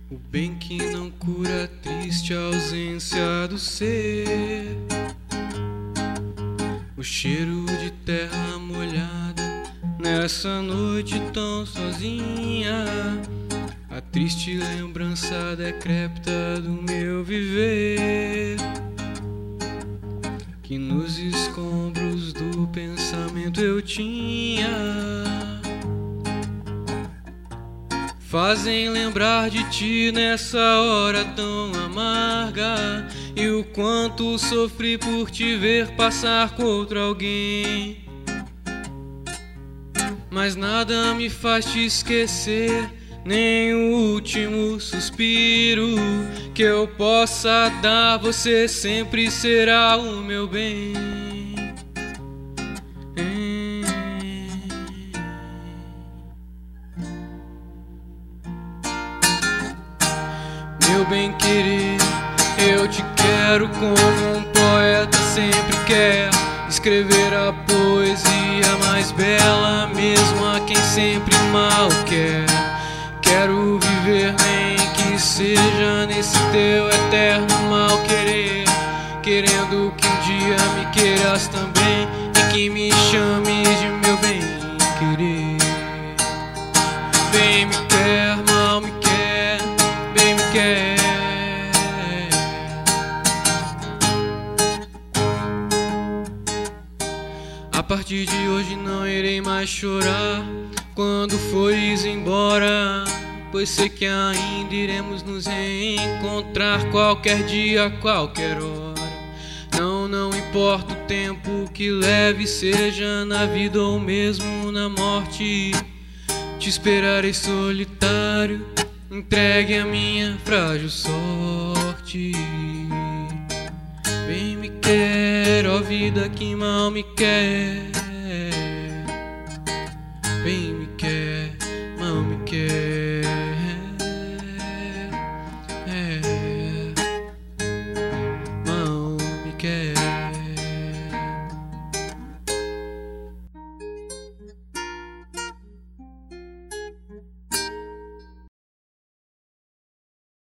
O bem que não cura a triste ausência do ser, o cheiro de terra molhada nessa noite tão sozinha, a triste lembrança decrépita do meu viver, que nos escombros do pensamento eu tinha, fazem lembrar de ti nessa hora tão amarga, e o quanto sofri por te ver passar com outro alguém. Mas nada me faz te esquecer, nem o último suspiro que eu possa dar, você sempre será o meu bem. Meu bem querer, eu te quero como um poeta sempre quer, escrever a poesia mais bela, mesmo a quem sempre mal quer. Quero viver nem que seja nesse teu eterno mal querer, querendo que um dia me queiras também e que me chames de meu bem querer. Bem me quer, mal me quer, bem me quer. A partir de hoje não irei mais chorar quando fores embora, pois sei que ainda iremos nos reencontrar qualquer dia, qualquer hora. Não importa o tempo que leve, seja na vida ou mesmo na morte, te esperarei solitário, entregue a minha frágil sorte. Bem me quer, ó vida que mal me quer, bem